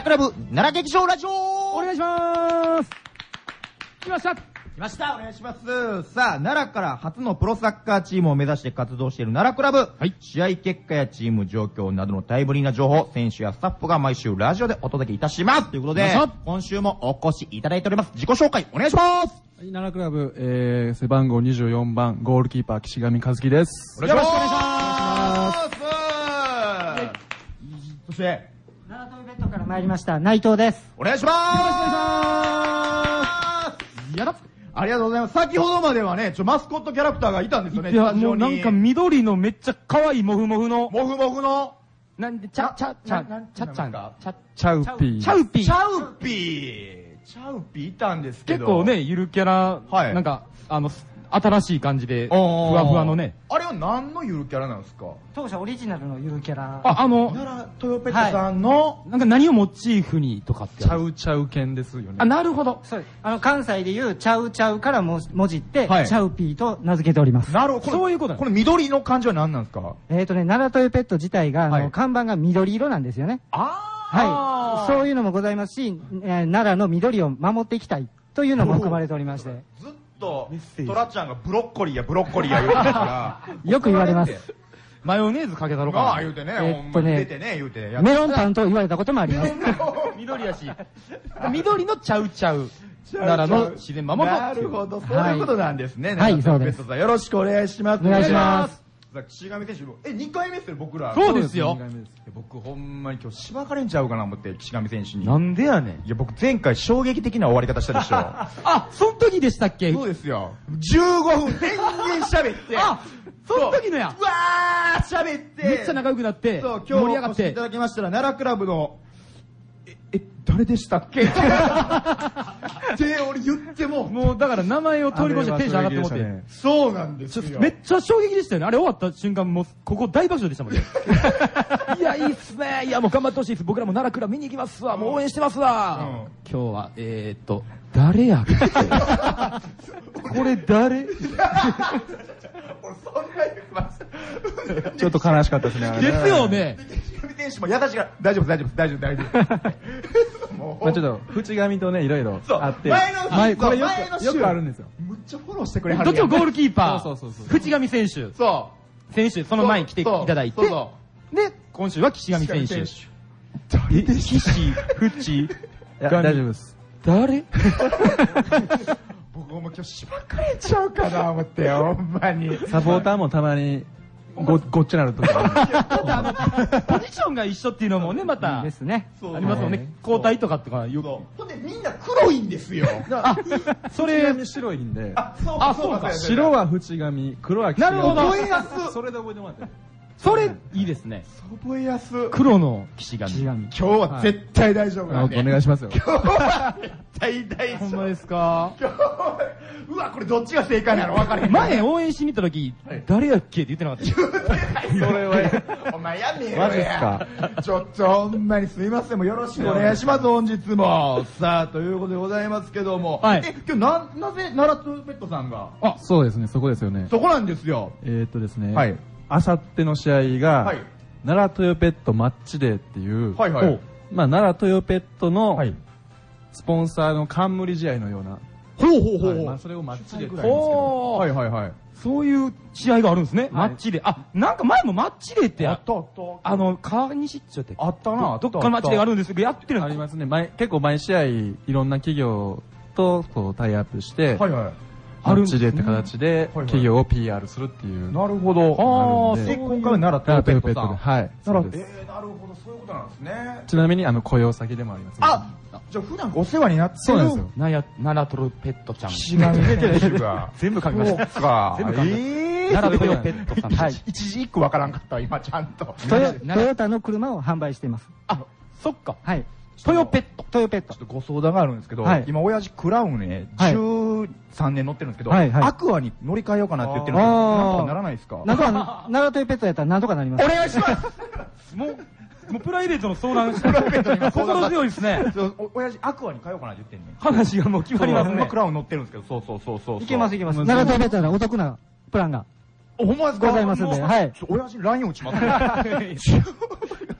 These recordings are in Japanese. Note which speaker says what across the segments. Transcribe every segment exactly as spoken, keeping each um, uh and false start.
Speaker 1: 奈良クラブ奈良劇場ラジオ
Speaker 2: お願いしまーす。来ました
Speaker 1: 来ましたお願いします。さあ、奈良から初のプロサッカーチームを目指して活動している奈良クラブ。はい。試合結果やチーム状況などのタイムリーな情報、選手やスタッフが毎週ラジオでお届けいたします。ということで、今週もお越しいただいております。自己紹介お願いします。
Speaker 3: はい、奈良クラブ、えー、背番号にじゅうよんばん、ゴールキーパー、岸上和樹です。
Speaker 1: よろしくお願いします。そして、
Speaker 4: 奈良トイベットから参りました、内藤です。
Speaker 1: お願いします。よろしくお願いします。やだありがとうございます。先ほどまではね、ちょ、マスコットキャラクターがいたんですよね。
Speaker 2: いや、もうなんか緑のめっちゃ可愛いモフモフの。
Speaker 1: モフモフの。
Speaker 2: なんで、ちゃ、ちゃ、ちゃ、ちゃっちゃんが。
Speaker 3: チャウピー。
Speaker 2: チャウピー。
Speaker 1: チャウピー。チャウピーいたんですけど。
Speaker 2: 結構ね、ゆるキャラ、はい、なんか、あの、新しい感じで、ふわふわのね。
Speaker 1: あれは何のゆるキャラなんですか？
Speaker 4: 当社オリジナルのゆるキャラ。
Speaker 2: あ、あの、
Speaker 1: 奈良トヨペットさんの、
Speaker 2: なんか何をモチーフにとかって。
Speaker 3: チャウチャウ犬ですよね。
Speaker 2: あ、なるほど。
Speaker 4: そう。あの、関西でいうチャウチャウからもじって、チャウピーと名付けております。
Speaker 1: なるほど。
Speaker 2: そういうこと
Speaker 1: この緑の感じは何なんですか？
Speaker 4: えっとね、奈良トヨペット自体が、あの、看板が緑色なんですよね。
Speaker 1: ああ。
Speaker 4: はい。そういうのもございますし、奈良の緑を守っていきたいというのも含まれておりまして。
Speaker 1: トラちゃんがブロッコリーやブロッコリーや言うてますから
Speaker 4: よく言われます。
Speaker 2: マヨネーズかけたろか
Speaker 1: な。ああ言うてね、ほんまに出てね言うて。
Speaker 4: メロンパンと言われたこともあります。
Speaker 2: 緑やし。緑のチャウチャウ。奈良の自然守る。
Speaker 1: なるほど、そういうことなんですね。
Speaker 4: はい、そうです。
Speaker 1: よろしくお願いします。
Speaker 4: お願いします。
Speaker 1: 岸上選手、え、にかいめですよ、僕ら。
Speaker 2: そうですよ。
Speaker 1: 僕、ほんまに今日、しばかれんちゃうかな思って、岸上選手に。
Speaker 2: なんでやねん。
Speaker 1: いや、僕、前回、衝撃的な終わり方したでしょ。
Speaker 2: あ、その時でしたっけ？
Speaker 1: そうですよ。じゅうごふん、延々喋って。
Speaker 2: あ、その時のや。
Speaker 1: うわー、喋って。
Speaker 2: めっちゃ仲良くなって、
Speaker 1: そう、今日、盛り上がって。いただきましたら、奈良クラブの、え、え、誰でしたっけって俺言っても。
Speaker 2: もうだから名前を通り越してテンション上がってもって。
Speaker 1: そうなんですよ。
Speaker 2: めっちゃ衝撃でしたよね。あれ終わった瞬間、もうここ大爆笑でしたもんね。いや、いいっすね。いや、もう頑張ってほしいです。僕らも奈良クラブ見に行きますわ。もう応援してますわ。今日は、えーっと、誰やっけこれ誰
Speaker 3: ちょっと悲しかったですね。
Speaker 2: ですよね。
Speaker 1: 選手もやだしが大丈夫大丈夫大丈夫大丈夫。
Speaker 3: まあちょっと淵上とねいろいろあって
Speaker 1: 前の
Speaker 3: 前これよくよくあるんですよ。
Speaker 1: むっちゃフォローしてくれはる。
Speaker 2: どっちもゴールキーパー。
Speaker 3: そうそうそう。
Speaker 2: 淵上選手。
Speaker 1: そう。
Speaker 2: 選手その前に来ていただいて。で今週は岸上選手。
Speaker 1: 誰で
Speaker 2: 岸淵
Speaker 3: 大丈夫です。
Speaker 2: 誰？
Speaker 1: 僕も今日しばかれちゃうかな思ってほんまに。
Speaker 3: サポーターもたまにごごっちゃなると
Speaker 2: か。ポジションが一緒っていうのもねまた
Speaker 4: ですね。
Speaker 2: ありますよね。交代とかってかよく。
Speaker 1: ほんでみんな黒いんですよ。
Speaker 2: あ、それ
Speaker 3: 白いんで。
Speaker 1: あ、
Speaker 2: そうか。
Speaker 3: 白は淵上、黒は岸上。
Speaker 2: なるほど。
Speaker 1: 覚えやす。
Speaker 3: それで覚えてもらって。
Speaker 2: それいいですね。
Speaker 1: 覚えやす。
Speaker 2: 黒の岸上。
Speaker 1: 今日は絶対大丈夫なんで。
Speaker 3: お願いしますよ。
Speaker 1: 今日は絶対大丈夫。
Speaker 2: ほんまですか？
Speaker 1: 今日はうわこれどっちが正解なの分かれへん。
Speaker 2: 前応援しに行った時誰やっけって言ってなかった。
Speaker 1: それはお前やめよ。
Speaker 3: マジっすか？
Speaker 1: ちょっとほんまにすみませんもよろしくお願いします本日も。さあということでございますけども。え今日ななぜ奈良トヨペットさんが？
Speaker 3: あそうですねそこですよね。
Speaker 1: そこなんですよ。
Speaker 3: えっとですね。
Speaker 1: はい。
Speaker 3: あさっての試合が奈良トヨペットマッチデーっていうまあ奈良トヨペットのスポンサーの冠試合のような。
Speaker 1: ほうほうほう。
Speaker 3: まあそれをマッチデーって言うんですけど。
Speaker 1: はいはいはい。
Speaker 2: そういう試合があるんですね。マッチデー。あ、なんか前もマッチデーって
Speaker 1: あったあった。
Speaker 2: あの川西っちょって
Speaker 1: あったな。
Speaker 2: どっかのマッチデーがあるんですけどやってるん
Speaker 3: ありますね。結構毎試合いろんな企業とこうタイアップして。
Speaker 1: はいはい。
Speaker 3: マッチデーって形で企業を ピーアール するっていう。
Speaker 1: なるほど。
Speaker 3: ああ、
Speaker 1: で今回は奈良トヨペットさん。
Speaker 3: はい。
Speaker 1: なるほど。えなるほどそういうことなんですね。
Speaker 3: ちなみにあの雇用先でもあります。
Speaker 1: あ、じゃあ普段お世話になってる。
Speaker 3: そうなんですよ。
Speaker 2: 奈良トヨペットちゃん。
Speaker 1: 岸上選手が
Speaker 2: 全部書きました。
Speaker 1: そうか。
Speaker 2: 全部書きました。奈良トヨペットさん。
Speaker 1: はい。一時一句わからんかった今ちゃんと。
Speaker 4: トヨタの車を販売しています。
Speaker 2: あ、そっか。
Speaker 4: はい。
Speaker 2: トヨペット。
Speaker 4: トヨペット。
Speaker 1: ちょっとご相談があるんですけど、今親父クラウンね、じゅうさんねん乗ってるんですけど、アクアに乗り換えようかなって言ってるんですけど、なんとかならないですか？
Speaker 4: なんとか、奈良トヨペットやったらなんとかなります。
Speaker 1: お願いします
Speaker 2: もう、もうプライベートの相談して、プライベートに心強いですね。
Speaker 1: 親父アクアに変えようかなって言ってんね。
Speaker 2: 話がもう決まりますね。
Speaker 1: クラウン乗ってるんですけど、そうそうそうそう。
Speaker 4: いけますいけます。奈良トヨペットならお得なプランが。
Speaker 1: ほんまですか？
Speaker 4: ございますんで、はい。
Speaker 1: 親父に ライン 打ちます。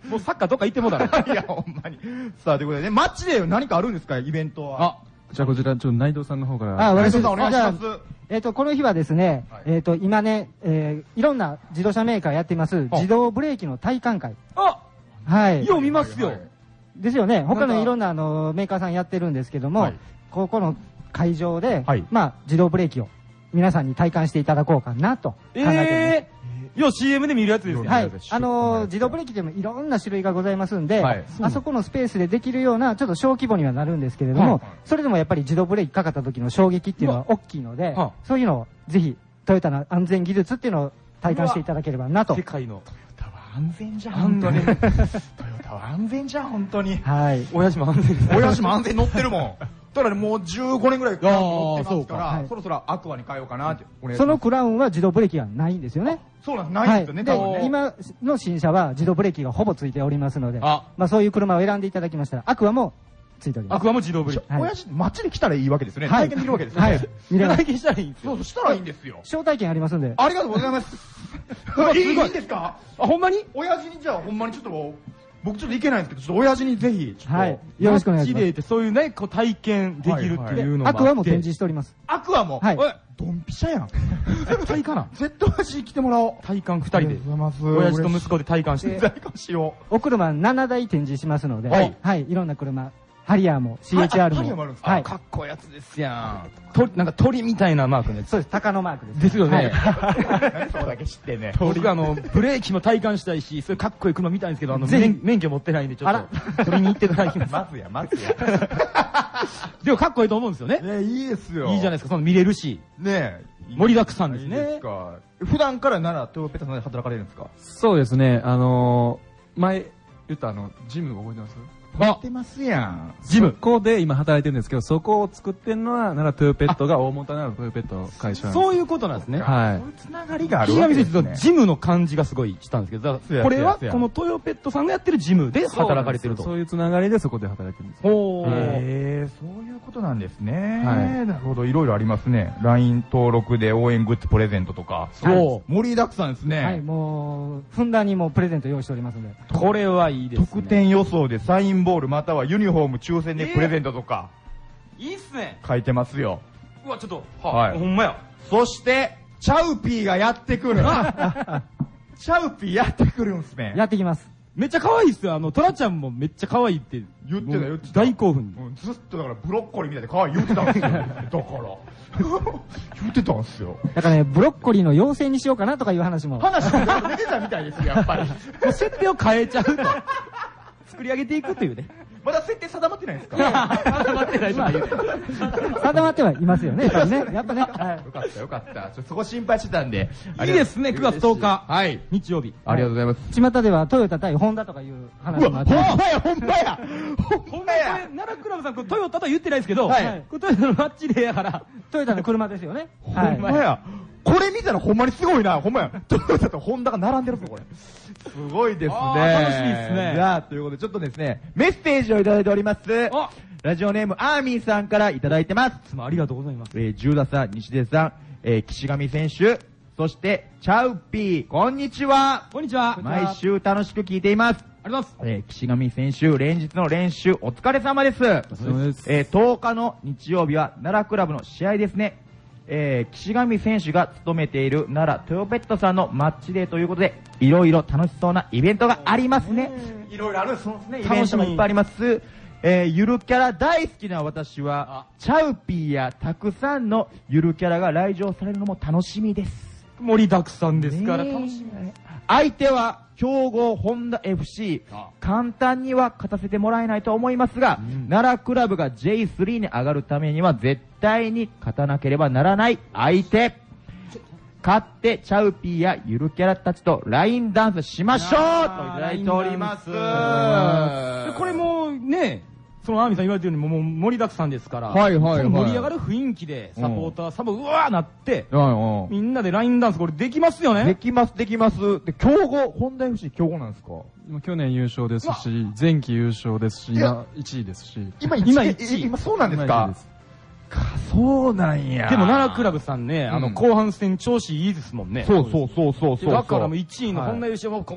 Speaker 2: もうサッカーどっか行ってもうだろ。
Speaker 1: いや、ほんまに。さあ、ということでね、マッチで何かあるんですか、イベントは。
Speaker 3: あ、じゃあこちら、ちょっと内藤さんの方から。
Speaker 4: あ、私
Speaker 1: 内藤さんお願いします。
Speaker 4: えっと、この日はですね、えっと、今ね、えー、いろんな自動車メーカーやっています、自動ブレーキの体感会。
Speaker 2: あ
Speaker 4: はい。
Speaker 2: よう見ますよ。
Speaker 4: ですよね。他のいろんなあのメーカーさんやってるんですけども、ここの会場で、まあ、自動ブレーキを皆さんに体感していただこうかなと考えております。えー
Speaker 2: よ、シーエム で見るやつですね。
Speaker 4: はい。あのー、自動ブレーキでもいろんな種類がございますんで、はい、あそこのスペースでできるような、ちょっと小規模にはなるんですけれども、はい、それでもやっぱり自動ブレーキかかった時の衝撃っていうのは大きいので、そういうのをぜひ、トヨタの安全技術っていうのを体感していただければなと。
Speaker 2: 世界の。
Speaker 1: トヨタは安全じゃん、本当に。トヨタは安全じゃん、本当に。
Speaker 4: はい。
Speaker 2: 親父も安全です。
Speaker 1: 親父も安全乗ってるもん。だからもうじゅうごねんぐらいクラウン乗ってますから、そろそろアクアに変えようかなって。
Speaker 4: そのクラウンは自動ブレーキがないんですよね。
Speaker 1: そうなんです、ないんですよね、多分ね。
Speaker 4: 今の新車は自動ブレーキがほぼついておりますので、まあそういう車を選んでいただきましたら、アクアもついております。
Speaker 2: アクアも自動ブレーキ。
Speaker 1: 親父、街で来たらいいわけですよね。体験できるわけですよね。はい。
Speaker 2: 体験したらいいんですよ。
Speaker 1: そう、したらいいんですよ。
Speaker 4: 招待券ありますんで。
Speaker 1: ありがとうございます。いいんですか？
Speaker 2: あ、ほんまに？
Speaker 1: 親父にじゃあほんまにちょっと、僕ちょっと行けないんですけど、ちょっと親父にぜひ、
Speaker 4: はい。よろしくお願いします。
Speaker 2: マッチデーってそういうね、こう体験できるっていうのもあって。
Speaker 4: アクアも展示しております。
Speaker 1: アクアも？
Speaker 4: はい。
Speaker 1: ドンピシャやん。
Speaker 2: 絶対かな。
Speaker 1: 絶対私来てもらおう。
Speaker 2: 体感二人で。親父と息子で体感して。
Speaker 1: 体感しよ
Speaker 4: う。お車ななだい展示しますので、はい。はい。いろんな車。ハリアーも シーエイチアール も。
Speaker 1: ハリアーもあるんですか？
Speaker 2: はい。かっこいいやつですやん。と、なんか鳥みたいなマークのやつ。
Speaker 4: そうです。鷹のマークです。
Speaker 2: ですよね。
Speaker 1: 何そこだけ知ってね。
Speaker 2: 僕あの、ブレーキも体感したいし、そういうかっこいい車見たいんですけど、あの、免許持ってないんで、ちょっと、取りに行っていただきます。
Speaker 1: 待つや、待つや。
Speaker 2: でもかっこいいと思うんですよね。
Speaker 1: ね、いいですよ。
Speaker 2: いいじゃないですか、その見れるし。
Speaker 1: ね
Speaker 2: 盛りだくさんですね。
Speaker 1: 普段からならトヨペタさんで働かれるんですか？
Speaker 3: そうですね、あの前言ったあの、ジム覚えてます？
Speaker 1: やってますやん。
Speaker 3: ジム。そこで今働いてるんですけど、そこを作ってるのは、奈良トヨペットが大元なるトヨペット会社なんです。
Speaker 2: そういうことなんですね。
Speaker 3: はい。
Speaker 1: そういうつながりがあるわけですね。
Speaker 2: ジムの感じがすごいしたんですけど、これはこのトヨペットさんがやってるジムで働かれてると。
Speaker 3: そういうつながりでそこで働いてるんです。
Speaker 1: おー。へー、そういうことなんですね。はい。なるほど、いろいろありますね。ライン 登録で応援グッズプレゼントとか。そう。盛りだくさんですね。
Speaker 4: はい、もう、ふんだんにもうプレゼント用意しておりますので。
Speaker 2: これはいいですね。
Speaker 1: 得点予想でサインボールまたはユニフォーム抽選でプレゼントとか、
Speaker 2: いいっすね。
Speaker 1: 書いてますよ。
Speaker 2: うわ、ちょっと、はい、ほんまや。
Speaker 1: そしてチャウピーがやってくる。チャウピーやってくるんすね。
Speaker 4: やってきます。
Speaker 2: めっちゃ可愛いっすよ。あのトラちゃんもめっちゃ可愛いって
Speaker 1: 言ってた言ってた。
Speaker 2: 大興奮。
Speaker 1: ずっとだからブロッコリーみたいで可愛い言ってたんですよ。だから言ってたんですよ。
Speaker 4: だからね、ブロッコリーの妖精にしようかなとかいう話も。
Speaker 1: 話も出てたみたいですよ、やっぱり。も
Speaker 2: う設定を変えちゃうと。作り上げていくというね。
Speaker 1: まだ設定定まってないんですか？
Speaker 2: 定まってないまあ
Speaker 4: 定まってはいますよね。やっぱりね。やっぱね。よ
Speaker 1: かったよかった。そこ心配してたんで。
Speaker 2: いいですね、くがつとおか。
Speaker 1: はい。
Speaker 2: 日曜日。
Speaker 1: ありがとうございます。
Speaker 4: 巷ではトヨタ対ホンダとかいう話もあって。
Speaker 1: ほんまや、ほんまや。
Speaker 2: ほんまや。奈良クラブさん、トヨタとは言ってないですけど、トヨタのマッチでやから。
Speaker 4: トヨタの車ですよね。
Speaker 1: ほんまや。これ見たらほんまにすごいな。ほんまや。トヨタとホンダが並んでるぞ、これ。すごいですね。
Speaker 2: 楽しみですね。
Speaker 1: じゃあ、ということで、ちょっとですね、メッセージをいただいております。ラジオネーム、アーミーさんからいただいてます。
Speaker 2: ありがとうございます。
Speaker 1: えー、十田さん、西出さん、えー、岸上選手、そして、チャウピー、こんにちは。
Speaker 2: こんにちは。
Speaker 1: 毎週楽しく聞いています。
Speaker 2: ありがとうございます。
Speaker 1: えー、岸上選手、連日の練習、お疲れ様です。
Speaker 3: そうです。
Speaker 1: えー、とおかの日曜日は、奈良クラブの試合ですね。えー、岸上選手が務めている奈良トヨペットさんのマッチデーということで、いろいろ楽しそうなイベントがありますね。いろいろあるそうですね。イベントがいっぱいあります。えー、ゆるキャラ大好きな私は、チャウピーやたくさんのゆるキャラが来場されるのも楽しみです。
Speaker 2: 盛りだくさんですから楽しみ。
Speaker 1: 相手は強豪ホンダ エフシー。簡単には勝たせてもらえないと思いますが、うん、奈良クラブが ジェイスリー に上がるためには絶対に勝たなければならない相手。勝ってチャウピーやゆるキャラたちとラインダンスしましょうといただいております。
Speaker 2: これもね、そのアーミーさん言われてるようにもう盛りだくさんですから、
Speaker 1: はいはいはい、
Speaker 2: 盛り上がる雰囲気でサポーター、サブうわーなって、うんうん、みんなでラインダンスこれできますよね。
Speaker 1: できますできます。で、強豪、ホンダ エフシー 強豪なんですか？
Speaker 3: 去年優勝ですし、前期優勝ですし、今いちいですし。
Speaker 1: 今いちい、今いちい。今そうなんですか？そうなんや。
Speaker 2: でも奈良クラブさんね、あの後半戦調子いいですもんね。
Speaker 1: そうそうそうそうそう。
Speaker 2: だからもういちいのホンダ優勝もここで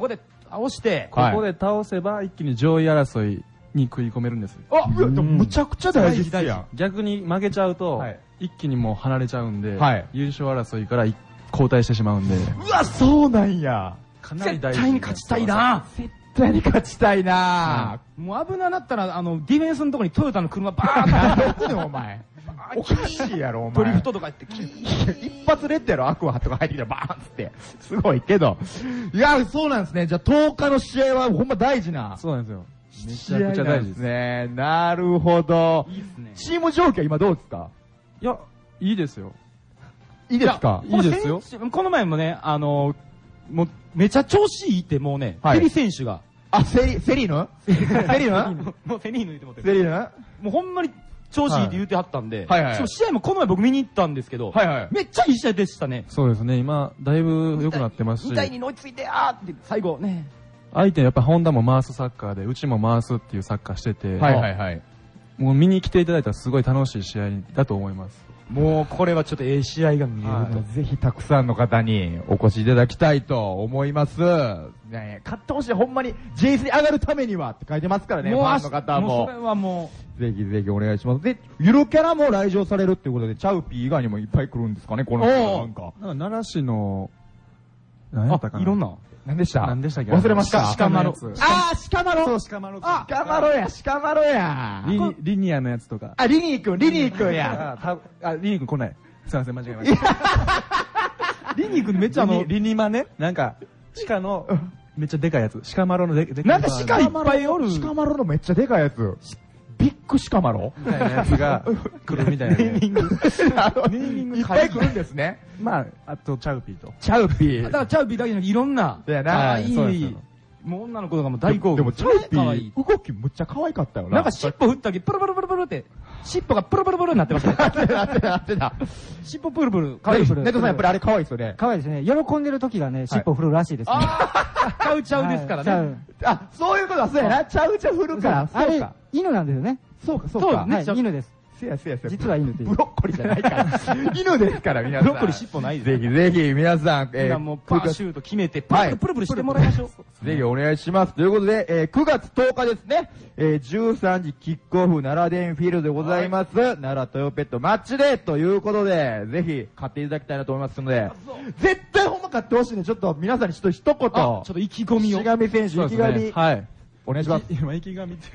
Speaker 2: 倒して、
Speaker 3: ここで倒せば一気に上位争いに食い込めるんです。
Speaker 1: あ、いや、でもむちゃくちゃ大事ですやん。
Speaker 3: 逆に負けちゃうと、一気にもう離れちゃうんで、優勝争いから交代してしまうんで。
Speaker 1: うわ、そうなんや。
Speaker 3: かなり大事。
Speaker 2: 絶対に勝ちたいな。
Speaker 1: 絶対に勝ちたいな。
Speaker 2: もう危ななったら、あの、ディフェンスのとこにトヨタの車バーンってやってんの、お前。
Speaker 1: おかしいやろ、お前。
Speaker 2: ドリフトとか言って、
Speaker 1: 一発レッドやろ、アクアとか入ってきたらバーンって。すごいけど。いや、そうなんですね。じゃあとおかの試合はほんま大事な。
Speaker 3: そうなんですよ。めちゃくちゃ大事です
Speaker 1: ね。なるほど。
Speaker 2: いいですね。
Speaker 1: チーム状況今どうですか？
Speaker 3: いや、いいですよ。
Speaker 1: いいですか？
Speaker 3: いいですよ。
Speaker 2: この前もね、あの、もう、めちゃ調子いいってもうね、セリ選手が。
Speaker 1: あ、セリ、セリーヌセリーヌ
Speaker 2: もうセリーヌ言ってもって
Speaker 1: セリーヌ
Speaker 2: もうほんまに調子いいって言ってはったんで、
Speaker 1: はいはい。
Speaker 2: 試合もこの前僕見に行ったんですけど、
Speaker 1: はいはい。
Speaker 2: めっちゃいい試合でしたね。
Speaker 3: そうですね、今、だいぶ良くなってますし。
Speaker 2: みたいに追いついて、あーって最後ね。
Speaker 3: 相手やっぱホンダも回すサッカーで、うちも回すっていうサッカーしてて、
Speaker 1: はいはいはい。
Speaker 3: もう見に来ていただいたらすごい楽しい試合だと思います。
Speaker 2: もうこれはちょっとええ試合が見えると。
Speaker 1: ぜひたくさんの方にお越しいただきたいと思います。ね、勝ってほしい、ほんまに ジェイスリー 上がるためにはって書いてますからね、ファンの方も。
Speaker 2: もうそれはも
Speaker 1: う。ぜひぜひお願いします。で、ゆるキャラも来場されるっていうことで、チャウピー以外にもいっぱい来るんですかね、この人なんか。
Speaker 3: 奈良市の、何やったかな。
Speaker 2: いろんな。
Speaker 1: 何でした
Speaker 3: 何でしたっけ
Speaker 1: 忘れました。
Speaker 2: 鹿丸。
Speaker 1: あー、鹿丸。
Speaker 3: そう、鹿丸。
Speaker 1: あ、鹿丸や、鹿丸や。
Speaker 3: リ、リニアのやつとか。
Speaker 1: あ、リニー君、リニー君や。
Speaker 3: あ、あリニー君来ない。すいません、間違えました。
Speaker 2: リニー君めっちゃあの、
Speaker 3: リニマね、なんか、鹿の、めっちゃでかいやつ。鹿丸ので、で
Speaker 1: かいやつ。なんか鹿いっぱいおる。鹿丸のめっちゃでかいやつ。ビッグシカマロ
Speaker 3: みたいなやつが来るみたいな。ネーミング。ネ
Speaker 1: ーミングいっぱい来るんですね。
Speaker 3: まあ、あと、チャウピーと。
Speaker 1: チャウピー。
Speaker 2: だからチャウピーだけじゃなくていろんな。
Speaker 1: だよな。
Speaker 2: いい。もう女の子とかも大興奮。
Speaker 1: でもチャウピー、動きむっちゃ可愛かったよな。
Speaker 2: なんか尻尾振ったけプルプルプルプルって、尻尾がプルプルプルになってましたね。
Speaker 1: なってた、なってた、なってた。
Speaker 2: 尻尾プルプル。
Speaker 1: 可愛い。ネットさんやっぱりあれ可愛いですよね。
Speaker 4: 可愛いですね。喜んでる時がね、尻尾振るらしいですね。
Speaker 2: ああ、チャウチャウですからね。
Speaker 1: あ、そういうことはそうやな。チャウチャウ振るから。
Speaker 4: あれ、犬なんですよね。
Speaker 1: そうか、そうか。
Speaker 4: はい、犬です。
Speaker 1: せやせやせや。
Speaker 4: 実は犬っていう。
Speaker 1: ブロッコリーじゃないから。犬ですから、皆さん。
Speaker 2: ブロッコリー尻尾ないです。
Speaker 1: ぜひぜひ、皆さん、
Speaker 2: えー、もうパーシュート決めて、プルプルプルプルしてもらいましょう。
Speaker 1: ぜひお願いします。ということで、えー、くがつとおかですね、えー、じゅうさんじキックオフ、奈良電フィールドでございます。奈良トヨペットマッチデーということで、ぜひ、買っていただきたいなと思いますので、絶対ほんま買ってほしいんで、ちょっと皆さんにちょっと一言、ちょ
Speaker 2: っと意気込みを。
Speaker 1: 岸上選手、意気込み。
Speaker 3: はい。
Speaker 1: お願いします。
Speaker 3: 今、意気込みって。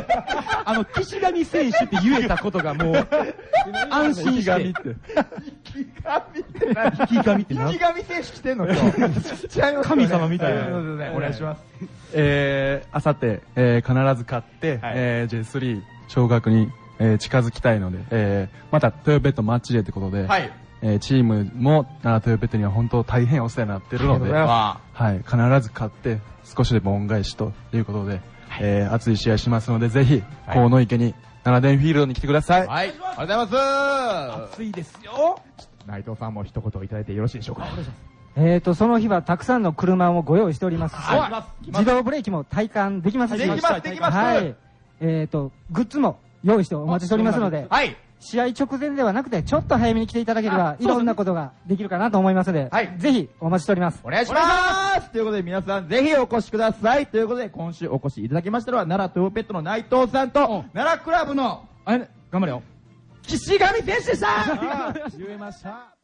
Speaker 2: あの、岸上選手って言えたことがもう、安心して。
Speaker 3: 意気込みって。
Speaker 1: 意気込みって何？
Speaker 2: 意気込みって何？
Speaker 1: 意気込み選手来てんの今日。
Speaker 2: 神様みたいな。
Speaker 1: お願いします。
Speaker 3: えー、あさって、えー、必ず買って、えー、ジェイスリー 昇格に、えー、近づきたいので、えー、またトヨペットマッチデーってことで、はい。えー、チームも奈良トヨペットには本当大変お世話になってるので、はい、必ず勝って少しでも恩返しということで、はい、えー、熱い試合しますので、ぜひ、はい、河野池に奈良電フィールドに来てください。
Speaker 1: はい、ありがとうございます。
Speaker 2: 熱いですよ。
Speaker 1: 内藤さんも一言いただいてよろしいでしょうか。
Speaker 4: えーと、その日はたくさんの車をご用意しておりますし、自動ブレーキも体感できますし、
Speaker 1: できます、できます。
Speaker 4: はい。えーと、グッズも用意してお待ちしておりますので、はい。試合直前ではなくて、ちょっと早めに来ていただければ、いろんなことができるかなと思いますので、はい、ぜひお待ちしております。
Speaker 1: お願いしますということで皆さんぜひお越しください。ということで今週お越しいただきましたのは、奈良トヨペットの内藤さんと、奈良クラブの、
Speaker 2: あれ、頑張れよ。
Speaker 1: 岸上選手でした
Speaker 3: 言えました。